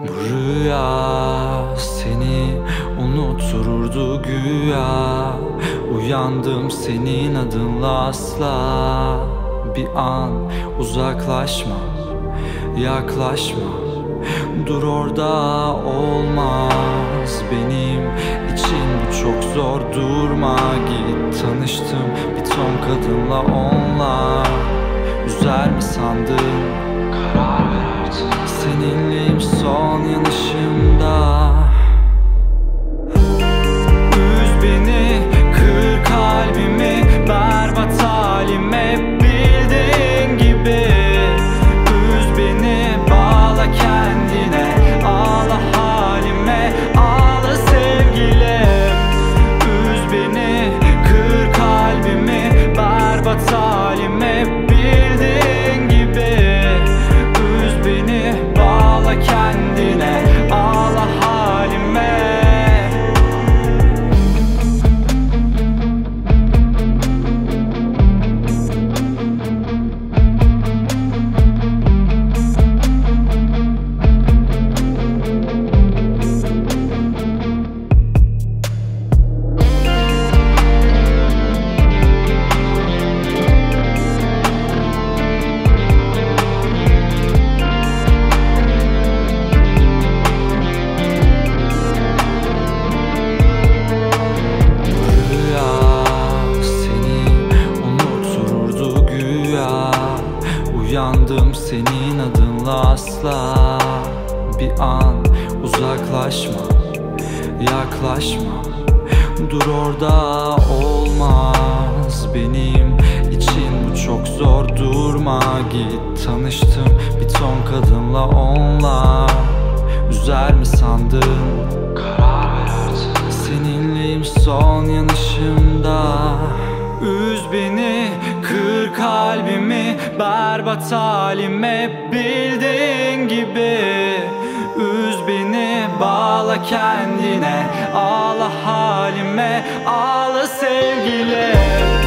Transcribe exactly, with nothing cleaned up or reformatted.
Bu rüya seni unuttururdu güya. Uyandım senin adınla asla. Bir an uzaklaşma, yaklaşma, dur orada, olmaz. Benim için bu çok zor, durma git. Tanıştım bir ton kadınla, onlar üzer mi sandın? Karar ver artık. Seninleyim son yanışımda. Üz beni, kır kalbimi, berbat halim hep bildiğin gibi. Üz beni, bağla kendine, ağla halime, ağla sevgilim. Üz beni, kır kalbimi, berbat halim hep bildiğin gibi. Üz beni, bağla kendine, ağla halime. Uyandım senin adınla asla. Bir an uzaklaşma, yaklaşma, dur orada, olmaz. Benim için bu çok zor, durma git. Tanıştım bir ton kadınla, onlar üzer mi sandın? Karar ver artık. Seninleyim son yanışımda. Üz beni, kır kalbimi, berbat halim hep bildiğin gibi. Üz beni, bağla kendine, ağla halime, ağla sevgilim.